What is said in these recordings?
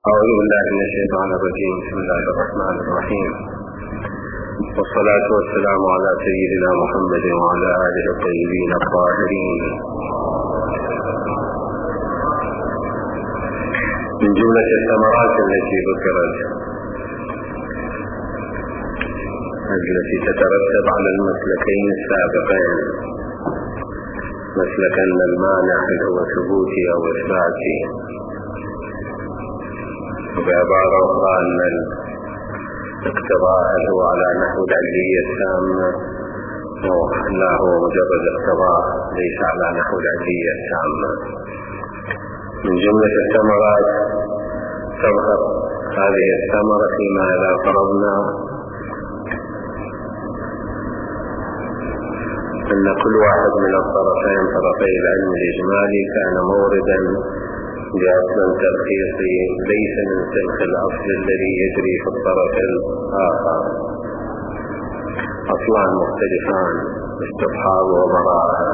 أعوذ بالله من الشيطان الرجيم. بسم الله الرحمن الرحيم، والصلاة والسلام على سيدنا محمد وعلى آله الطيبين الطاهرين. من جملة الثمرات التي ذكرت التي تترتب على المسلكين السابقين، مسلك أن المانع هو ثبوتي أو إثباتي، وبعبارة أخرى أن الاقتضاء هو على نحو العلية التامة، لا هو مجرد اقتضاء ليس على نحو العلية التامة. من جملة الثمرات تظهر هذه الثمرة فيما إذا فرضنا أن كل واحد من الطرفين، طرفي العلم الإجمالي، كان موردا بأصل تلخيصي ليس من سلك الأصل الذي يجري في الطرف الآخر، أصلان مختلفان، استصحاب وبراءة.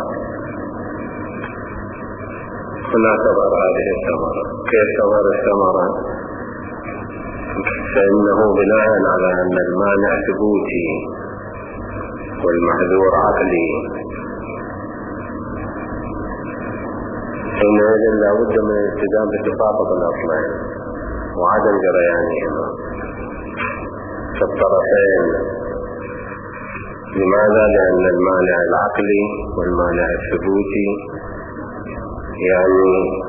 هنا تظهر هذه الثمرة. كيف تظهر الثمرة؟ فإنه بناء على أن المانع ثبوتي والمحذور عقلي، حينئذ لا بد من الالتزام بتفاقد الأصلين وعدم جريانهما في الطرفين. لماذا؟ لأن المانع العقلي والمانع الثبوتي يعني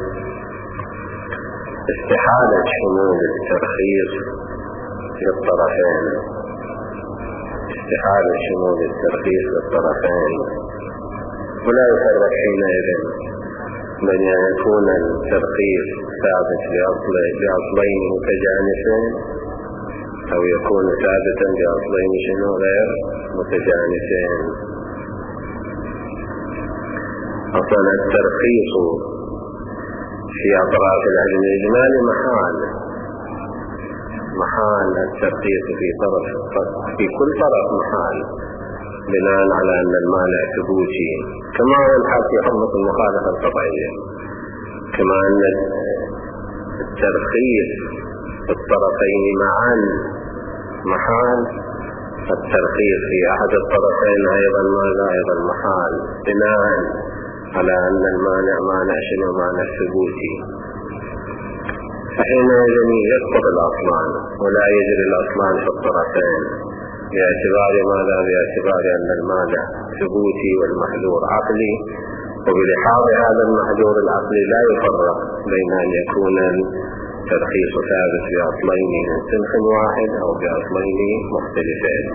استحالة شمول الترخيص للطرفين، استحالة شمول الترخيص للطرفين، ولا يفرق حينئذ بين أن يكون الترخيص ثابت بأصلين متجانسين أو يكون ثابتا بأصلين غير متجانسين. أصلا الترخيص في أطراف العلم الإجمالي محال الترخيص في كل طرف محال، بناء على أن المانع ثبوتي، كما هو الحال في حرمة المخالفة القطعية، كما أن الترخيص الطرفين معا محال، الترخيص في أحد الطرفين أيضا محال، بناء على أن المانع مانع شنو؟ مانع ثبوتي. فحينئذ يسقط الأصلان ولا يجري الأصلان في الطرفين، باعتبار ماذا؟ باعتبار أن المانع ثبوتي والمحذور عقلي، وبلحاظ هذا المحذور العقلي لا يفرق بين أن يكون الترخيص ثابت بأصلين من سلك واحد أو بأصلين مختلفين.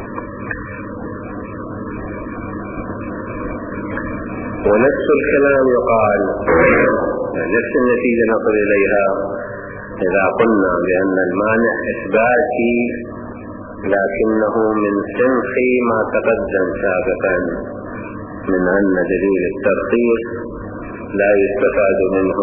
ونفس الكلام يقال، نفس النتيجة نصل إليها إذا قلنا بأن المانع إثباتي لكنه من سنخ ما تقدم سابقا من أن دليل الترخيص لا يستفاد منه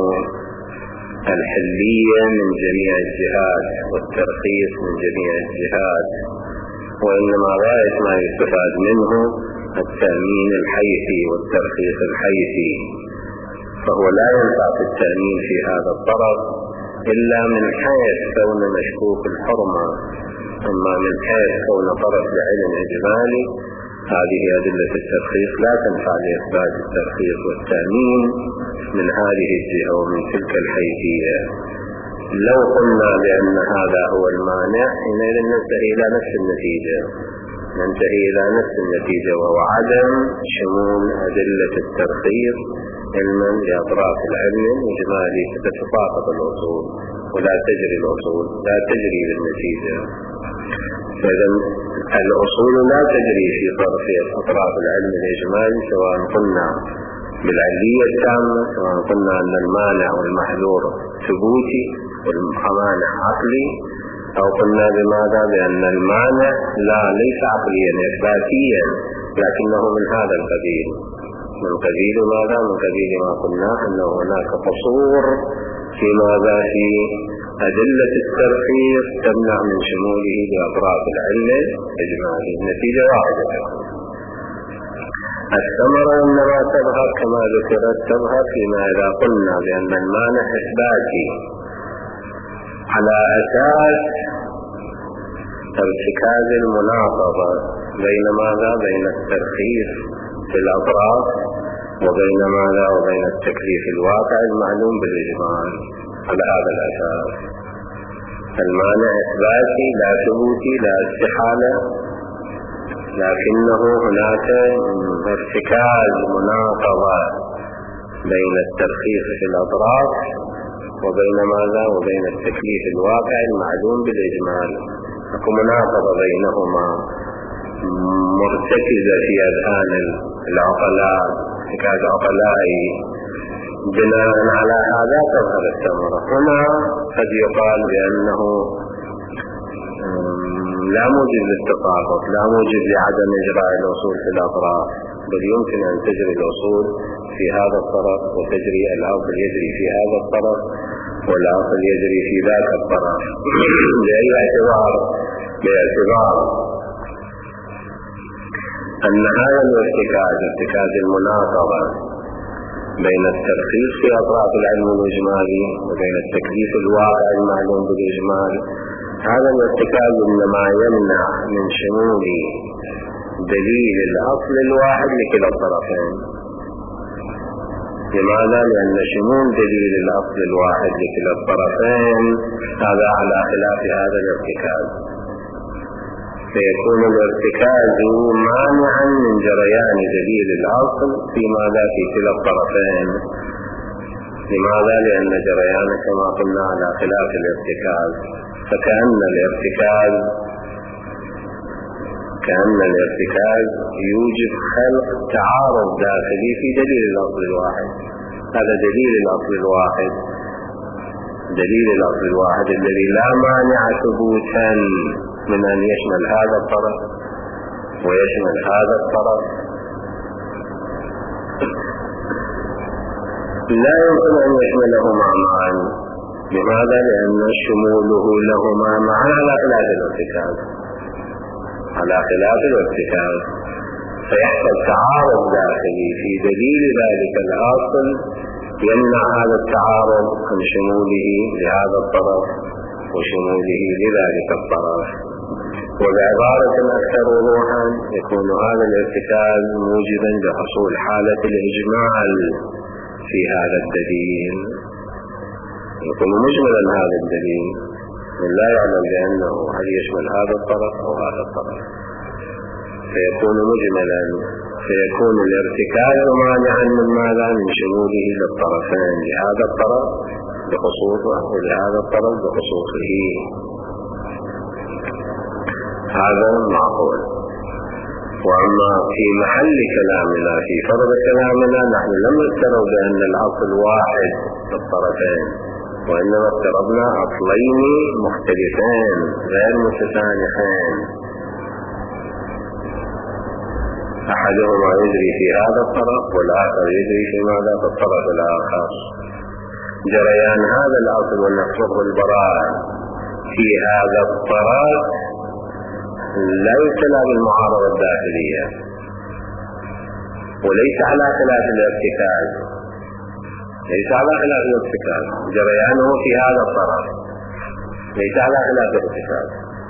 الحلية من جميع الجهات والترخيص من جميع الجهات، وإنما غاية ما يستفاد منه التأمين الحيثي والترخيص الحيثي، فهو لا ينفع في التأمين في هذا الطرف إلا من حيث كون مشكوك الحرمة، أما من حيث كون طرف لعلم إجمالي هذه أدلة الترخيص لا تنفع لإثبات الترخيص والتأمين من هذه الجهة ومن تلك الحيثية. لو قلنا بأن هذا هو المانع حينئذ ننتهي إلى نفس النتيجة، وهو عدم شمول أدلة الترخيص علما لأطراف العلم الإجمالي، فتتفاقد الأصول ولا تجري الأصول، لا تجري بالنتيجة. فإذن الأصول لا تجري في طرف أطراف العلم الإجمالي، سواء قلنا بالعلية التامة، سواء قلنا أن المانع والمحذور ثبوتي والمانع عقلي، أو قلنا بماذا؟ بأن المانع ليس عقليا إثباتيا لكنه من هذا القبيل، من قبيل ماذا؟ من قبيل ما قلنا أنه هناك قصور في ماذا؟ في أدلة الترخيص تمنع من شموله لأطراف العلم الإجمالي. النتيجة واحدة. الثمرة إنما تظهر كما ذكرت، تظهر فيما إذا قلنا بأن المانع إثباتي على أساس ارتكاز المناقضة بين ماذا؟ بين الترخيص في الأطراف وبين ماذا؟ وبين التكليف الواقع المعلوم بالإجمال. على هذا الأساس المانع إثباتي لا ثبوتي لا استحالة، لكنه هناك ارتكاز مناقضة بين الترخيص في الأطراف وبين ماذا؟ وبين التكليف الواقع المعلوم بالإجمال. مناقضة بينهما مرتكزة في أذهان العقلاء، ارتكاز عقلائي. بناء على هذا تظهر الثمرة. هنا قد يقال بأنه لا موجب للتطابق، لا موجب لعدم إجراء الأصول في الأطراف، بل يمكن أن تجري الأصول في هذا الطرف وتجري الأصل يجري في هذا الطرف والأصل يجري في ذاك الطرف. لأي اعتبار؟ باعتبار أن هذا الارتكاز، ارتكاز المناقضة بين الترخيص في أطراف العلم الإجمالي وبين التكليف الواقع المعلوم بالإجمال، هذا الارتكاز إنما يمنع من شمول دليل الأصل الواحد لكلا الطرفين. لماذا؟ لأن شمول دليل الأصل الواحد لكلا الطرفين هذا على خلاف هذا الارتكاز، فيكون الارتكاز مانعا من جريان دليل الأصل في ماذا؟ في كلا الطرفين. لماذا؟ لأن جريان كما قلنا على خلاف الارتكاز، فكأن الارتكاز يوجب خلق تعارض داخلي في دليل الأصل الواحد. هذا دليل الأصل الواحد، دليل الأصل الواحد الذي لا مانع ثبوتا من أن يشمل هذا الطرف ويشمل هذا الطرف، لا يمكن أن يشملهما معا. لماذا؟ لأن شموله لهما معا على خلاف الارتكاز، على خلاف الارتكاز، فيحصل تعارض داخلي في دليل ذلك الأصل يمنع هذا التعارض عن شموله لهذا الطرف وشموله لذلك الطرف. وبعبارة أكثر وضوحا يكون هذا الارتكاز موجبا لحصول حالة الإجمال في هذا الدليل، يكون مجملا هذا الدليل من لا يعلم بأنه هل يشمل هذا الطرف أو هذا الطرف، فيكون مجملا، فيكون الارتكاز مانعا من ماذا؟ من شموله للطرفين، لهذا الطرف بخصوصه ولهذا الطرف بخصوصه. هذا معقول. وأما في محل كلامنا، في فرض كلامنا، نحن لم نفترض بأن الأصل واحد للطرفين، وإنما افترضنا أصلين مختلفين غير متسانحين، أحدهما يجري في هذا الطرف والآخر يجري في ماذا؟ في الطرف الآخر. جريان هذا الأصل ونفسه البراءة في هذا الطرف لا يبتلى بالمعارضة الداخلية، وليس على خلاف الارتكاز، ليس على خلاف الارتكاز، جريانه في هذا الطرف ليس على خلاف الارتكاز.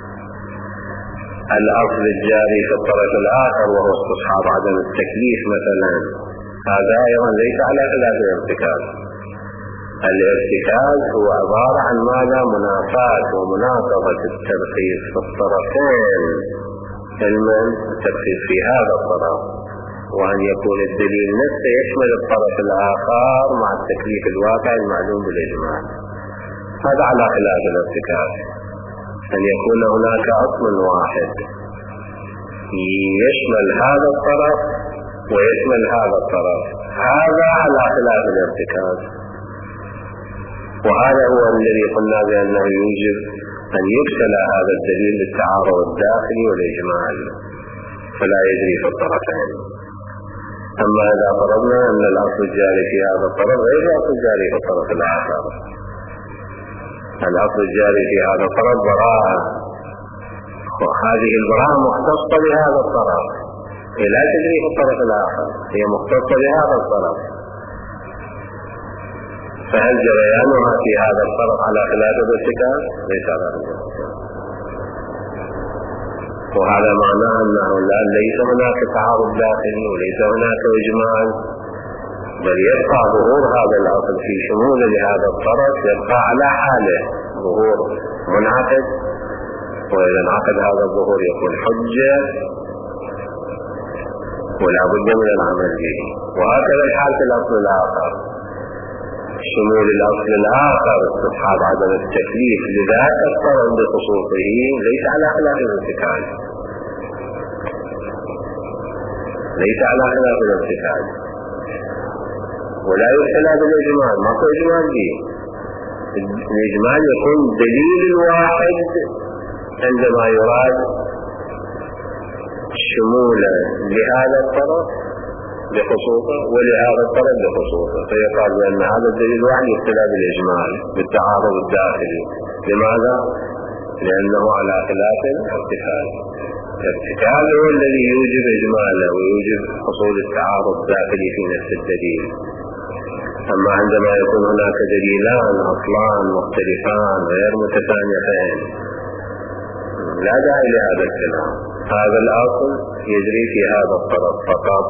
الأصل الجاري في الطرف الآخر وهو استصحاب عدم التكليف مثلا، هذا أيضا ليس على خلاف الارتكاز. الارتكاز هو عبارة عن ماذا؟ منافاة ومناقضة الترخيص في الطرفين، علما الترخيص في هذا الطرف، وأن يكون الدليل نفسه يشمل الطرف الآخر مع التكليف الواقع المعلوم بالإجمال. هذا على خلاف الارتكاز، أن يكون هناك أصل واحد يشمل هذا الطرف ويشمل هذا الطرف، هذا على خلاف الارتكاز. وهذا هو الذي قلنا بأنه يوجب أن يبتلى هذا الدليل للتعارض الداخلي والإجمال، فلا يجري في الطرفين. أما إذا فرضنا أن الأصل الجاري في هذا الطرف غير الأصل الجاري في الطرف الآخر، الأصل الجاري في هذا الطرف براءة، وهذه البراءة مختصة بهذا الطرف، هي لا تجري في الطرف الآخر، هي مختصة بهذا الطرف، فهل جريانها في هذا الطرف على خلاف الارتكاز؟ ليس على خلاف الارتكاز. وهذا معناه أنه ليس هناك تعارض داخلي وليس هناك إجمال، بل يبقى ظهور هذا الأصل في شمول لهذا الطرف يبقى على حاله ظهور منعقد، وإذا انعقد هذا الظهور يكون حجة ولا بد من العمل به. وهكذا الحال في الأصل الآخر، شمول الأصل الآخر استصحاب عدم التكليف لذاك الطرف بخصوصه ليس على خلاف الارتكاز، ليس على خلاف الارتكاز، ولا يبتلى بالإجمال، ماكو إجمال به. الإجمال يكون دليل واحد عندما يراد شمول لهذا الطرف بخصوصه ولهذا الطرف بخصوصه، فيقال بأن هذا الدليل الواحد يبتلى بالإجمال بالتعارض الداخلي. لماذا؟ لأنه على خلاف الارتكاز. الارتكاز هو الذي يوجب إجماله ويوجب حصول التعارض الداخلي في نفس الدليل. أما عندما يكون هناك دليلان أصلان مختلفان غير متسانحين لا داعي لهذا الكلام. هذا الأصل يجري في هذا الطرف فقط،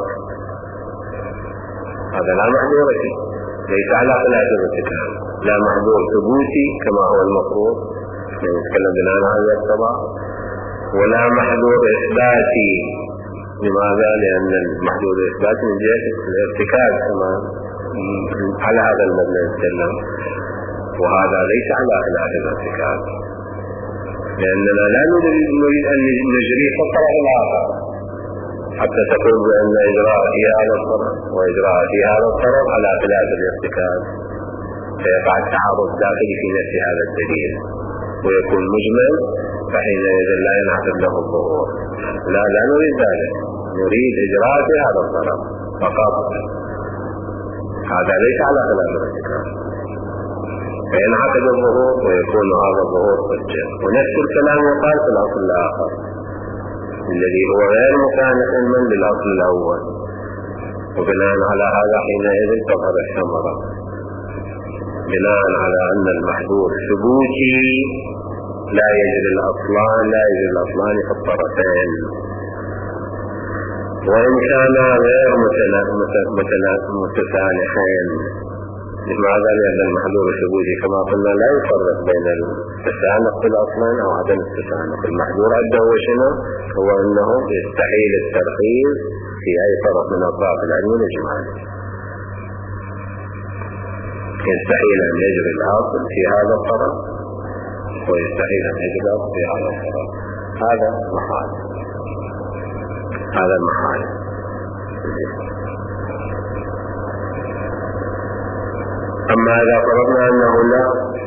هذا لا محظور فيه، ليس على خلاف الارتكاز، لا محظور ثبوتي كما هو المفروض نتكلم بناء على الطبع، ولا محظور إثباتي. لماذا؟ لأن المحظور الإثباتي من جهة الارتكاز كما على هذا المبنى نتكلم، وهذا ليس على خلاف الارتكاز، لأننا لا نريد أن نجري في الطرف الآخر حتى تقول بأن إجراء في هذا الطرف وإجراء في هذا الطرف على خلاف الارتكاز، فيقع التعارض داخلي في نفس هذا الدليل ويكون مجمل، فحينئذ لا ينعقد له الظهور. لا نريد ذلك، نريد إجراء في هذا الطرف فقط، هذا ليس على خلاف الارتكاز، فينعقد الظهور ويكون هذا الظهور حجة. ونفس الكلام يقال في الأصل الآخر الذي هو غير مكانح من للأصل الأول، وبناء على هذا حينئذ تظهر الثمرة، بناء على أن المحظور ثبوتي لا يجري الأصلان في الطرفين، وإن كان غير متسانحين. لماذا؟ لأن المحظور الثبوتي كما قلنا لا يفرق بين التسانح في الأصلين أو عدم التسانح. المحظور عنده هو شنو؟ هو أنه يستحيل الترخيص في أي طرف من أطراف العلم والإجمال، يستحيل أن يجري الأصل في هذا الطرف ويستحيل أن يجري الأصل في هذا الطرف. هذا محال، هذا المحال. أما إذا فرضنا أنه لا،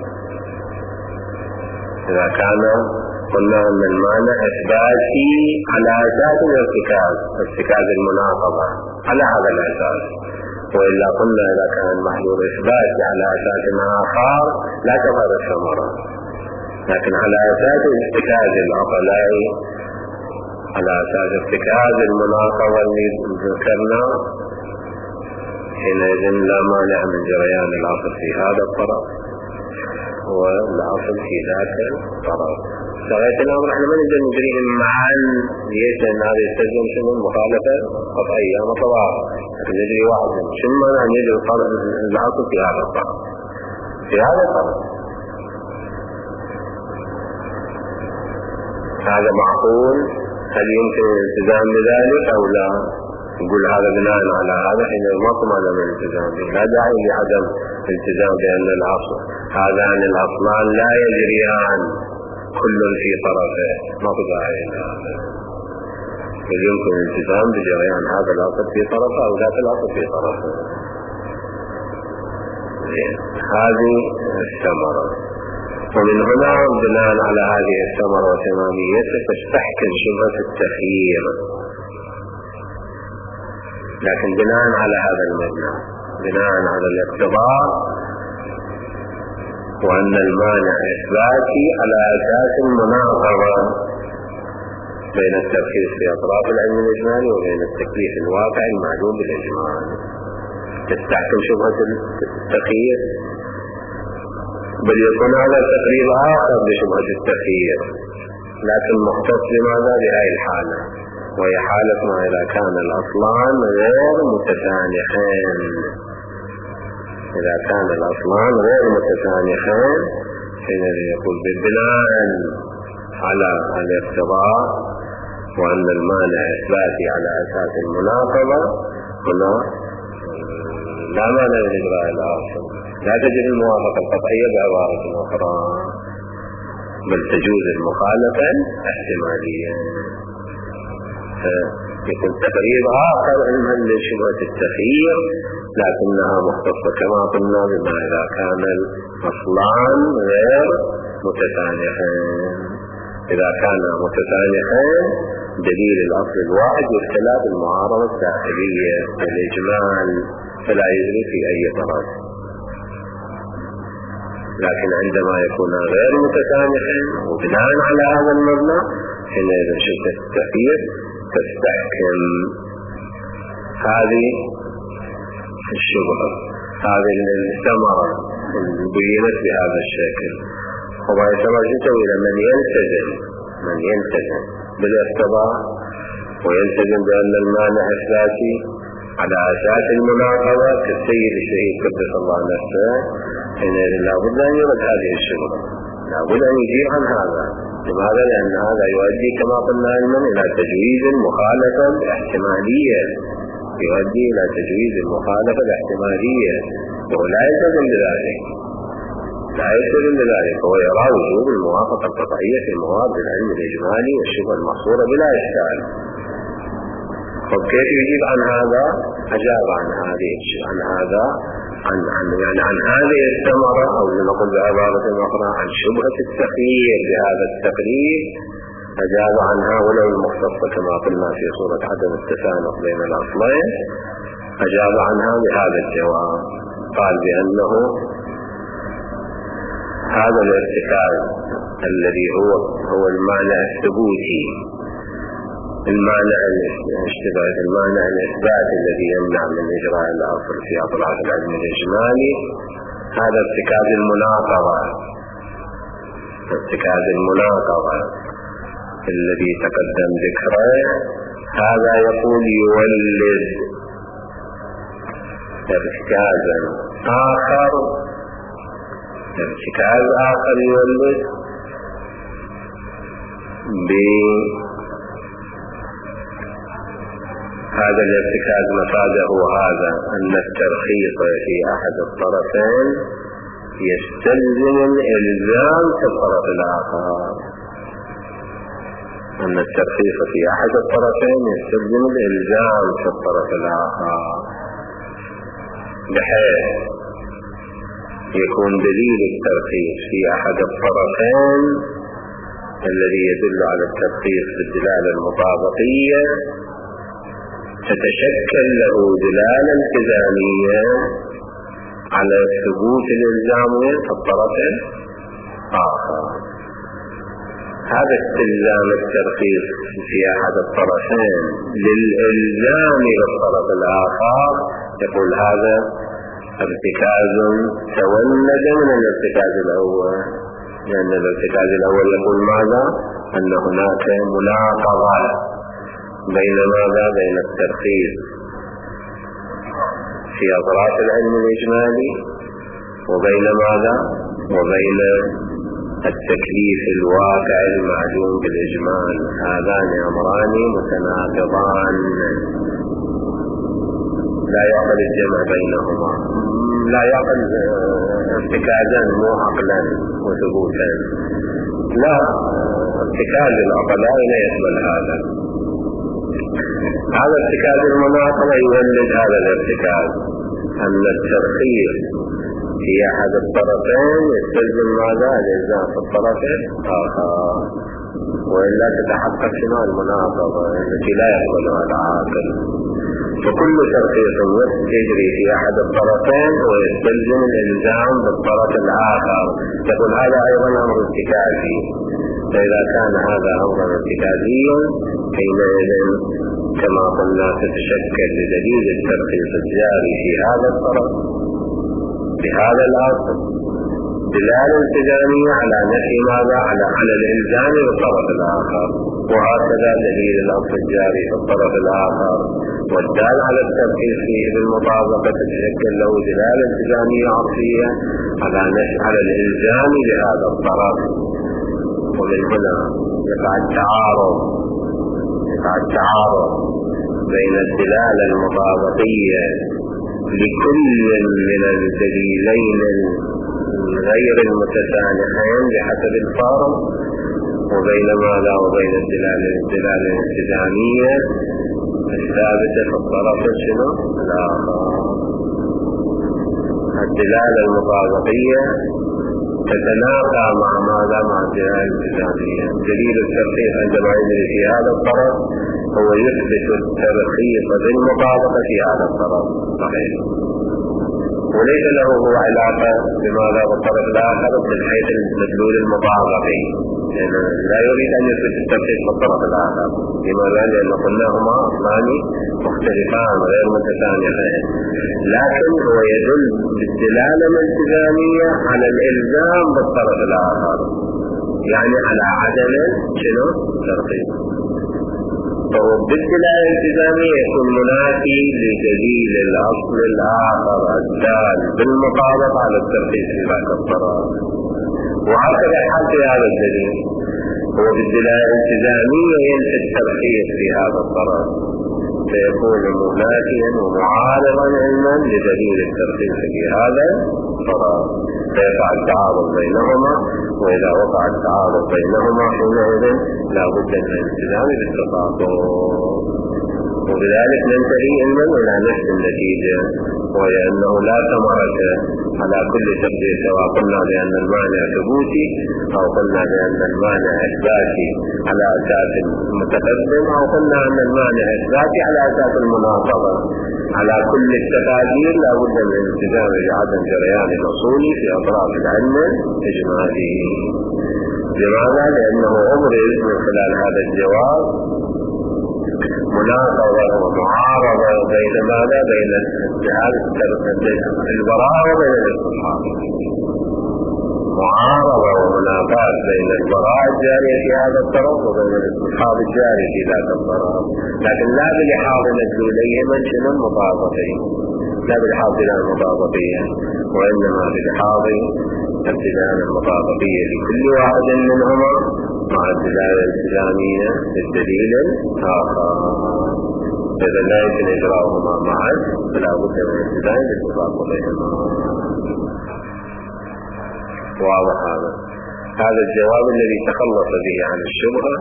إذا كان قلنا أن المانع إثباتي على أساس ارتكاز المناقضة على هذا الأساس، وإلا قلنا إذا كان المحظور إثباتي على أساس آخر لا تظهر الثمرة، لكن على أساس ارتكاز العقلاء، على أساس ارتكاز المناقضة اللي ذكرنا، حينئذ لا مانع من جريان الأصل في هذا الطرف والأصل في ذاك الطرف. سغاية الأمر احنا ما نقدر نجريهم معا، ليش؟ لأن هذا يستلزم شنو؟ المخالفة قطعية متضاربة، لكن نجري واحد منهم. شنو معنى أن يجري الأصل في هذا الطرف؟ في هذا الطرف هذا معقول؟ هل يمكن الالتزام بذلك أو لا؟ نقول هذا بناء على هذا حين ما طمعنا من الالتزام به، لا داعي لعدم الالتزام بأن الأصل هذان الأصلان لا يجريان كل في طرفه، ما داعي لهذا، بل يمكن الالتزام بجريان هذا الأصل في طرفه أو ذات الأصل في طرفه. هذه الثمرة، ومن هنا بناء على هذه الثمرة وتماميتها تستحكم شبهة التخيير، لكن بناء على هذا المبنى، بناء على الاقتضاء وأن المانع إثباتي على أساس المناظرة بين الترخيص في أطراف العلم الإجمالي وبين التكليف الواقع المعلوم بالإجمال. تستحكم شبهة التخيير، بل يكون هذا تقريب آخر لشبهة التخيير، لكن مختص بماذا؟ بهذه الحالة، وهي حالة ما إذا كان الأصلان غير متسانخين. إذا كان الأصلان غير متسانخين حينئذ يقول ببناء على الاقتضاء وأن المانع إثباتي على أساس المناقضة، هنا لا مانع من إجراء الآخر، لا تجد الموافقة القطعية بعبارة أخرى، بل تجوز المخالفة احتماليا. يكون تقريب آخر علما لشبهة التخيير، لكنها مختصة كما قلنا بما إذا كان الأصلان غير متسانخين. إذا كان متسانخين دليل الأصل الواحد واختلاف المعارضة الداخلية الإجمال فلا يجري في أي طرف. لكن عندما يكون غير متسامحين وبناء على هذا المبنى حينئذ شبهة التخيير تستحكم هذه الشبهة، هذه الثمرة اللي بينت بهذا الشكل. وما يترجم إلى من يلتزم بالاقتضاء ويلتزم بأن المانع إثباتي على أساس المناقضة كالسيد الشهيد قدس الله نفسه، حينئذ لابد أن يرد هذه الشبهة، لابد أن يجيب عن هذا. لماذا؟ لأن هذا يؤدي كما قلنا علما إلى تجويز المخالفة الاحتمالية، يؤدي إلى تجويز المخالفة الاحتمالية، وهو لا يلتزم بذلك، هو يرى وجوب الموافقة القطعية في موارد العلم الإجمالي والشبهة المحصورة بلا إشكال. وكيف يجيب عن هذا؟ أجاب عن هذه عن هذه الثمرة، أو لنقل بعبارة أخرى عن شبهة التخيير بهذا التقريب، أجاب عنها ولو المختصة كما قلنا في صورة عدم التسانق بين الأصلين، أجاب عنها بهذا الجواب. قال بأنه هذا الارتكاز الذي هو المانع الثبوتي، المانع الإثبات الذي يمنع من إجراء الأصل في أطراف العلم الإجمالي، هذا ارتكاز المناقضة الذي تقدم ذكره، هذا يقول يولد ارتكازا آخر، ارتكاز آخر يولد هذا الارتكاز مفاده هذا أن الترخيص في أحد الطرفين يستلزم الإلزام في الطرف الآخر، أن الترخيص في أحد الطرفين يستلزم الإلزام في الطرف الآخر، بحيث يكون دليل الترخيص في أحد الطرفين الذي يدل على الترخيص بالدلالة المطابقية تتشكل له دلالة التزامية على ثبوت الإلزامية في الطرف الآخر. هذا استلزام الترخيص في أحد الطرفين للإلزام بالطرف الآخر، يقول هذا ارتكاز تولد من الارتكاز الأول، لأن الارتكاز الأول يقول ماذا؟ أن هناك مناقضة بين ماذا؟ بين الترخيص في أطراف العلم الإجمالي وبين ماذا؟ وبين التكليف الواقع المعلوم بالإجمال. هذان أمران متناقضان لا يعقل الجمع بينهما، لا يعقل ارتكازا مو عقلا وثبوتا، لا، ارتكاز العقلاء لا يقبل هذا ارتكاز المناقضة يولد هذا الارتكاز، أن الترخيص في أحد الطرفين يستلزم ماذا؟ الإلزام في الطرف الآخر، وإلا تتحقق شنو المناقضة التي لا يقبلها العاقل. فكل ترخيص يجري في أحد الطرفين ويستلزم الإلزام بالطرف الآخر، يقول هذا أيضا أمر ارتكازي. فإذا كان هذا أمرا ارتكازيا حينئذ كما قلنا تتشكل بدليل الترخيص الجاري في هذا الطرف بهذا الأصل دلالة التزامية على نفي ماذا؟ على الإلزام بالطرف الآخر، وهكذا دليل الأصل الجاري في الطرف الآخر والدال على الترخيص فيه بالمطابقة تتشكل له دلالة التزامية عرفية على نفي على الإلزام بهذا الطرف. ومن هنا يقع التعارض بين الدلالة المطابقية لكل من الدليلين غير المتسانحين بحسب الفارق وبين ماذا وبين الدلالة الالتزامية الثابتة في الطرف الآخر. الدلالة المطابقية تتنافى مع ماذا؟ مع الدلالة الالتزامية. دليل الترخيص عندما يجري في هذا الطرف هو يثبت الترخيص بالمطابقة في هذا الطرف صحيح، وليس له هو علاقة بماذا بالطرف الآخر من حيث المدلول المطابقي، لأنه لا يريد أن يثبت الترخيص بالطرف الآخر. لماذا؟ لأن قلناهما أصلان مختلفان غير متسانحين، لكن هو يدل بالدلالة الالتزامية على الإلزام بالطرف الآخر، يعني على عدم ترخيص. بالدلالة الالتزامية يكون منافي لدليل الأصل الآخر الدال بالمطابقة على الترخيص في ذاك الطرف. وهكذا حال في هذا الدليل هو بالدلالة الالتزامية ينفي الترخيص في هذا الطرف، فيكون منافيا ومعارضا علما لدليل الترخيص في هذا الطرف، فيقع التعارض بينهما. وإذا وقع التعارض بينهما حينئذ لا بد من الالتزام بالتطابق، وبذلك ننتهي علما إلى نفس النتيجة، وهي أنه لا ثمرة على كل تقدير، سواء قلنا بأن المانع ثبوتي أو قلنا بأن المانع إثباتي على أساس المتقدم أو قلنا أن المانع إثباتي على أساس المناقضة. على كل التقادير لا بد من الالتزام بعدم جريان الأصول في أطراف العلم الإجمالي. لماذا؟ لأنه أبرز من خلال هذا الجواب مناقضة ومعارضة بين ماذا؟ بين البراءة وبين الاستصحاب، معارضة ومناقضة بين البراءة الجارية في هذا الطرف وبين الاستصحاب الجاري في ذاك الطرف، لكن لا بلحاظ مدلوليهما شنو المطابقين، لا بلحاظ المطابقية، وإنما بلحاظ الدلالة المطابقية لكل واحد منهما مع الدلالة الالتزامية للدليل الآخر. إذا لا يمكن إجراؤهما معا فلا بد من الالتزام بالاتفاق بينهما. واضح هذا الجواب الذي تخلص به عن الشبهة،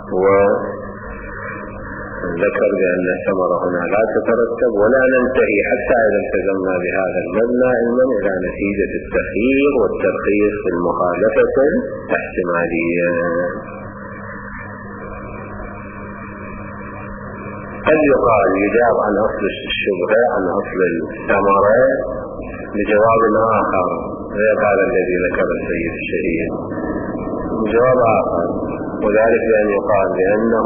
وذكر بأن الثمرة هنا لا تترتب ولا ننتهي حتى إذا التزمنا بهذا المبنى علما إلى نتيجة التخيير والترخيص في المخالفة الاحتمالية. قد يقال يجاب عن أصل الشبهة عن أصل الثمرة بجواب آخر غير هذا الذي ذكر السيد الشهيد، جواب آخر، وذلك بأن يقال بأنه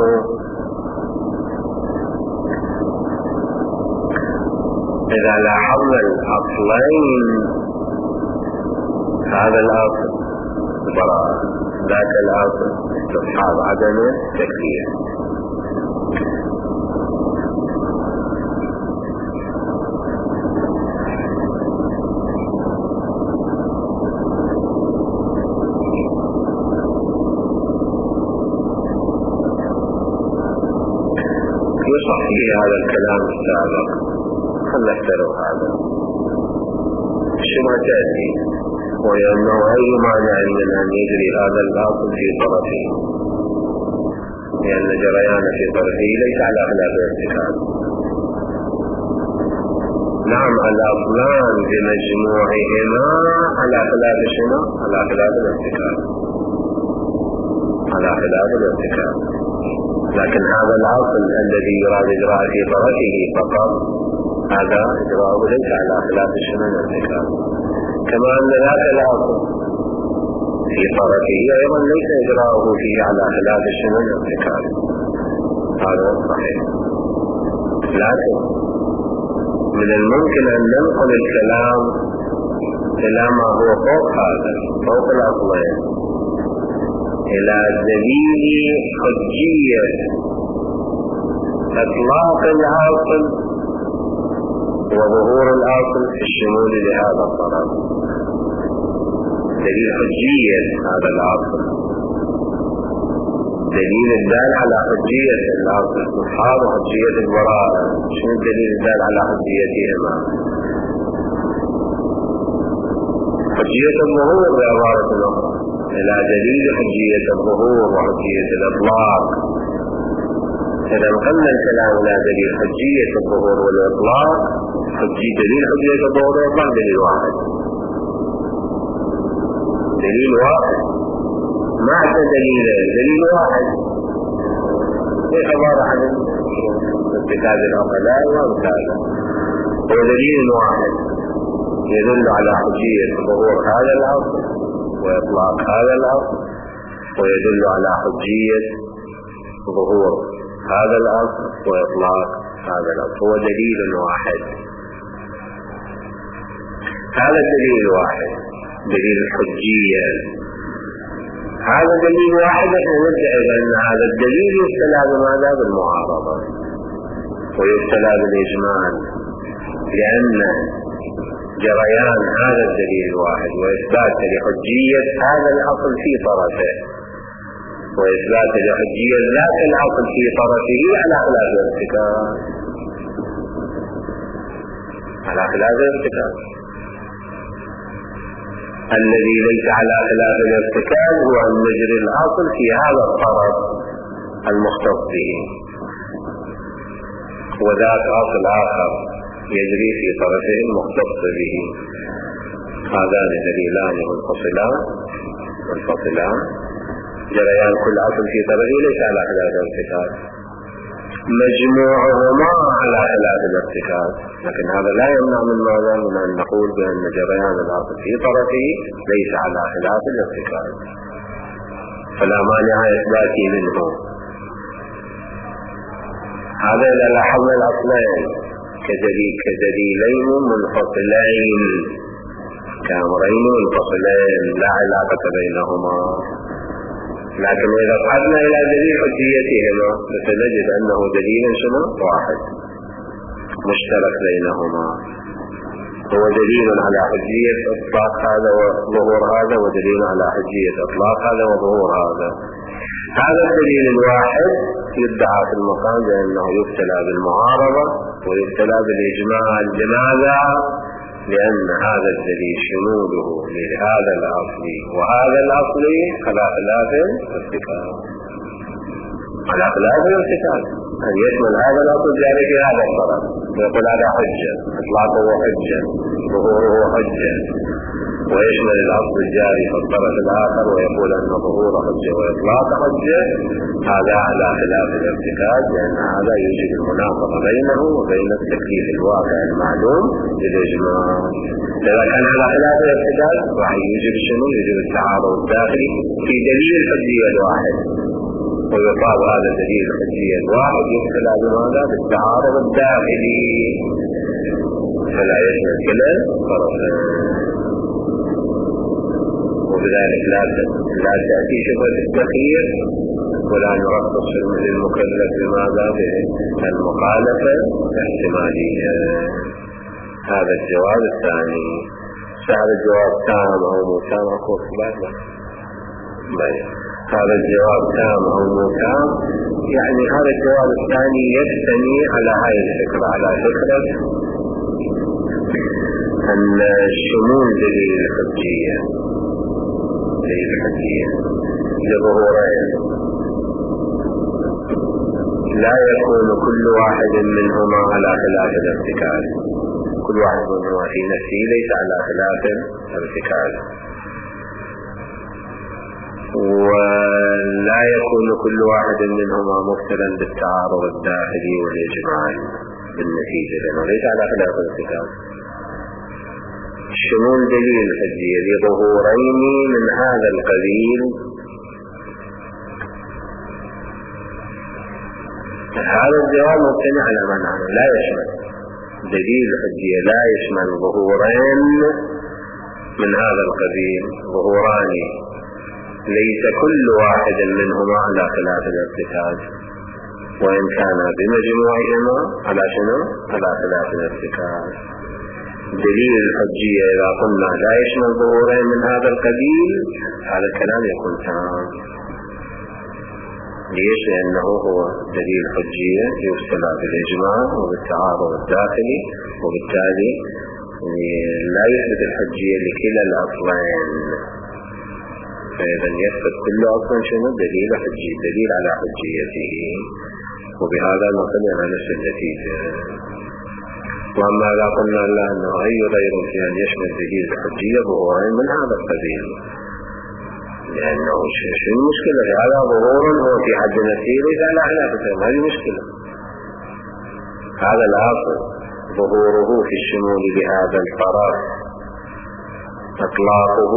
إذا لاحظنا الأصلين، هذا الأصل براءة، ذاك الأصل استصحاب عدم التكفير، يصح فيه هذا الكلام السابق. نحترم هذا الشبهة تأتي، وهي أنه أي مانع من أن يجري هذا الأصل في طرفه، لأن جريان في طرفه ليس على خلاف الارتكاب. نعم الأصلان بمجموعهما على خلاف شنو؟ على خلاف الارتكاب، على خلاف الارتكاب، لكن هذا الأصل الذي يراد إجراء في طرفه فقط هذا إجراءه ليس على خلاف الشنو الارتكاب، كما أن ذاك الأصل في طرفه أيضا ليس إجراءه فيه على خلاف الشنو الارتكاب. هذا صحيح. لكن من الممكن أن ننقل الكلام إلى ما هو فوق هذا، فوق الأصلين، إلى دليل حجية إطلاق الأصل وظهور الأصل في الشمول لهذا الطرف. دليل حجية هذا الأصل، دليل الدال على حجية الأصل الصحاب وحجية البراءة. شنو الدليل الدال على حجيتهما؟ حجية الظهور بعبارة أخرى، إلى دليل حجية الظهور وحجية الإطلاق. إذا نقلنا الكلام إلى دليل حجية الظهور والإطلاق، دليل حجية الظهور والإطلاق دليل واحد، دليل واحد ما عندنا دليلين، دليل واحد في عبارة عن اتخاذ العقلاء وامثاله، هو دليل واحد يدل على حجية ظهور هذا الأصل وإطلاق هذا الأصل، ويدل على حجية ظهور هذا الأصل وإطلاق هذا الأصل. هو دليل واحد، هذا الدليل واحد، دليل الحجية. هذا دليل واحد، احنا ندعي بأن هذا الدليل يبتلى بماذا؟ بالمعارضة ويبتلى بالإجمال، لأن جريان هذا الدليل الواحد وإثبات لحجية هذا الأصل في طرفه وإثبات لحجية ذات الأصل في طرفه على خلاف الارتكاز، على خلاف الارتكاز. الذي ليس على خلاف الارتكاز هو أن نجري الأصل في هذا الطرف المختص به، وذات أصل آخر يجري في طرفه المختص به. هذان دليلان منفصلان، جريان كل أصل في طرفه ليس على خلاف الارتكاز، مجموعهما على خلاف الارتكاز، لكن هذا لا يمنع من ماذا؟ من أن نقول بأن جريان الأصل في طرفه ليس على خلاف الارتكاز، فلا مانع إثباتي منه. هذا إذا لاحظنا الأصلين كدليلين منفصلين، كأمرين منفصلين لا علاقة بينهما. لكن إذا صعدنا إلى دليل حجيتهما سنجد أنه دليل شنو؟ واحد مشترك بينهما، هو دليل على حجية إطلاق هذا وظهور هذا، ودليل على حجية إطلاق هذا وظهور هذا. هذا الدليل الواحد يدعى في المقام بأنه يبتلى بالمعارضة ويبتلى بالإجمال. لماذا؟ لأن هذا الدليل شموله لهذا الأصل وهذا الأصل على خلاف الارتكاز، على خلاف الارتكاز، أن يشمل هذا الأصل جاري في هذا الطرف، يقول هذا حجة، إطلاقه حجة، ظهوره حجة، ويشمل الأصل الجاري في الطرف الآخر ويقول أن ظهور حجة وإطلاق حجة. هذا على خلاف الارتكاز، لأن هذا يوجد المناقضة بينه وبين التكليف الواقع المعلوم بالإجماع. إذا كان على خلاف الارتكاز راح يوجد شنو؟ يوجد التعارض الداخلي في دليل الحجية الواحد، ويقال هذا دليل الحجية الواحد يبتلى بماذا؟ بالتعارض الداخلي، فلا يشمل كلا طرفين، وبذلك لا تأتي شبهة التخيير ولا نرخص للمكلف بماذا؟ بالمخالفة الاحتمالية. هذا الجواب الثاني. هذا الجواب تام أو متام؟ أقول هذا الجواب تام أو متام، يعني هذا الجواب الثاني يبتني على هاي الفكرة، على فكرة أن شمول دليل الحجية لظهورين لا يكون كل واحد منهما على خلاف الارتكاز، كل واحد منهما في نفسه ليس على خلاف الارتكاز، ولا يكون كل واحد منهما مبتلا بالتعارض الداخلي والإجماع بالنتيجة، لأنه ليس على خلاف الارتكاز. شمول دليل الحجية لظهورين من هذا القبيل هذا الجواب مبتني على معنى لا يشمل دليل الحجية، لا يشمل ظهورين من هذا القبيل، ظهوران ليس كل واحد منهما على خلاف الارتكاز، وإن كان بمجموعهما على شنو؟ على خلاف الارتكاز. دليل الحجية إذا قلنا لا يشمل ظهورين من هذا القبيل، هذا الكلام يكون تام. ليش؟ لأنه هو دليل حجية يستدل بالإجماع وبالتعارض الداخلي، وبالتالي لا يثبت الحجية لكلا الأصلين، فإذا يثبت كل أصل شنو؟ دليل حجي، دليل على حجيته، وبهذا نصل إلى نفس النتيجة. وأما إذا قلنا الله أنه أي غير أن يشمل دليل الحجية ظهورين من هذا القبيل، لأنه شو المشكلة؟ هذا ظهور هو في حد نفسه ليس على خلافه، ما هي مشكلة. هذا الأصل ظهوره في الشمول بهذا الطرف، إطلاقه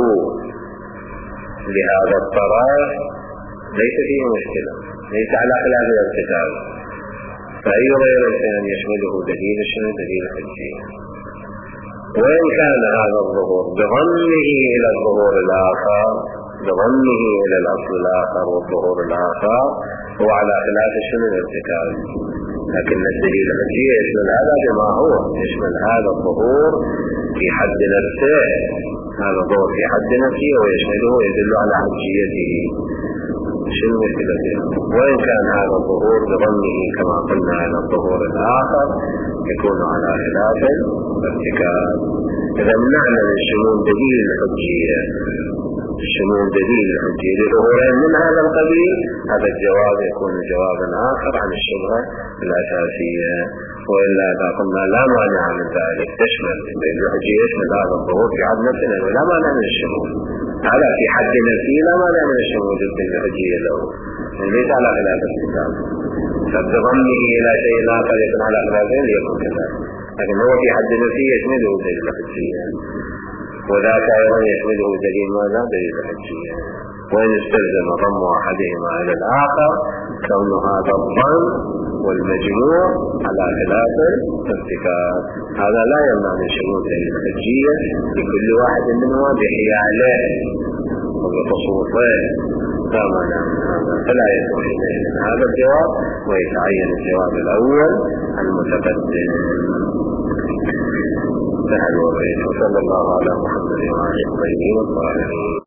لهذا الطرف ليس فيه مشكلة، ليس على خلاف الارتكاز. فأي غير أن يشمله دليل الشمول دليل حجية. وإن كان هذا الظهور بضمه إلى الظهور الآخر، بضمه إلى الأصل الآخر والظهور الآخر، هو على خلاف شنو الارتكاز. لكن الدليل الحجية يشمل هذا بما هو، يشمل هذا الظهور في حد نفسه، هذا الظهور في حد نفسه ويشمله ويدل على حجيته. شنو المشكلة؟ وإن كان هذا الظهور بضمه كما قلنا على الظهور الآخر يكون على خلاف الارتكاز. إذا منعنا من شمول دليل الحجية، شمول دليل الحجية لظهورين من هذا القبيل، هذا الجواب يكون جوابا آخر عن الشبهة الأساسية. وإلا إذا قلنا لا مانع من ذلك تشمل دليل الحجية يشمل هذا الظهور في حد نفسه، لا مانع من الشمول، هذا في حد نفسه لا مانع من الشمول دليل الحجية له، ليس على خلاف الارتكاز. فبضمه إلى شيء آخر يكون على خلافين يكون كذلك، لكن هو في حد نفسه يشمله دليل الحجية، وذاك أيضا يشمله دليل ماذا؟ دليل الحجية. وإن استلزم ضم أحدهما إلى الآخر كون هذا الضم والمجموع على خلاف الارتكاز، هذا لا يمنع من شمول دليل الحجية لكل واحد منهما بحياله وبخصوصه، لا مانع من هذا. فلا يكون هذا الجواب ويتعين الجواب الأول المتقدم. سهل وبيت. وصلى الله على محمد وعلى آله وصحبه.